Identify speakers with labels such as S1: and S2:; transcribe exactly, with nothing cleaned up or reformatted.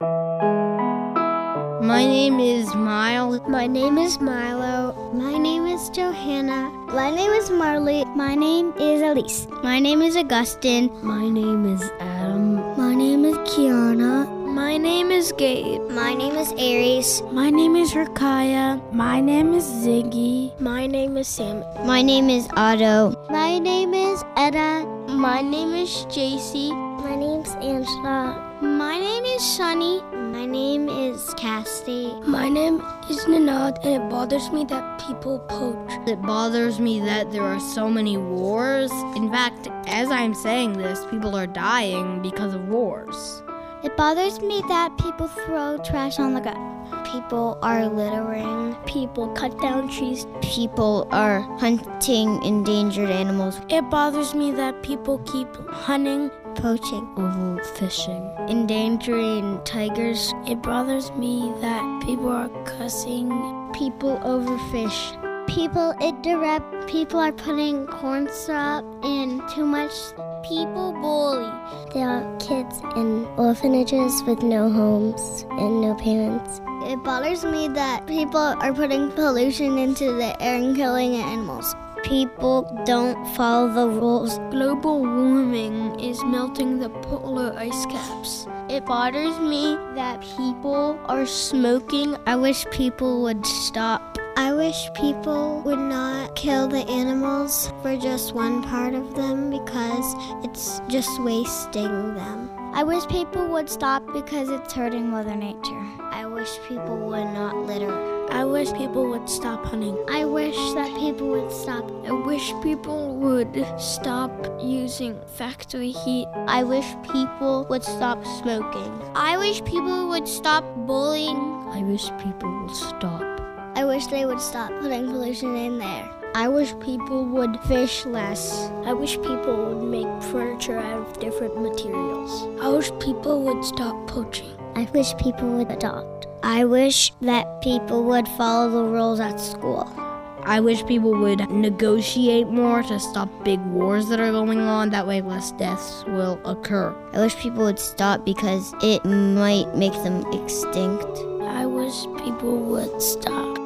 S1: My name is Miles.
S2: My name is Milo.
S3: My name is Johanna.
S4: My name is Marley.
S5: My name is Elise.
S6: My name is Augustine.
S7: My name is Adam.
S8: My name is Kiana.
S9: My name is Gabe.
S10: My name is Aries.
S11: My name is Rakaya.
S12: My name is Ziggy.
S13: My name is Sam.
S14: My name is Otto.
S15: My name is Edda.
S16: My name is J C.
S17: My name's Angela.
S18: My name is Sunny.
S19: My name is Cassie.
S20: My name is Ninad, and it bothers me that people poach.
S1: It bothers me that there are so many wars. In fact, as I'm saying this, people are dying because of wars.
S5: It bothers me that people throw trash on the ground.
S19: People are littering.
S17: People cut down trees.
S14: People are hunting endangered animals.
S11: It bothers me that people keep hunting,
S14: poaching,
S7: overfishing,
S11: endangering tigers.
S20: It bothers me that people are cussing.
S2: People overfish.
S3: People interrupt. People are putting corn syrup in too much.
S18: People bully.
S17: There are kids in orphanages with no homes and no parents.
S2: It bothers me that people are putting pollution into the air and killing animals.
S14: People don't follow the rules.
S9: Global warming is melting the polar ice caps.
S18: It bothers me that people are smoking.
S5: I wish people would stop.
S3: I wish people would not kill the animals for just one part of them because it's just wasting them.
S5: I wish people would stop because it's hurting Mother Nature.
S19: I wish people would not litter.
S11: I wish people would stop hunting.
S3: I wish that people would stop.
S9: I wish people would stop using factory heat.
S18: I wish people would stop smoking.
S16: I wish people would stop bullying.
S7: I wish people would stop.
S2: I wish they would stop putting pollution in the air.
S9: I wish people would fish less.
S13: I wish people would make furniture out of different materials.
S20: I wish people would stop poaching.
S17: I wish people would adopt.
S14: I wish that people would follow the rules at school.
S1: I wish people would negotiate more to stop big wars that are going on. That way less deaths will occur.
S14: I wish people would stop because it might make them extinct.
S20: I wish people would stop.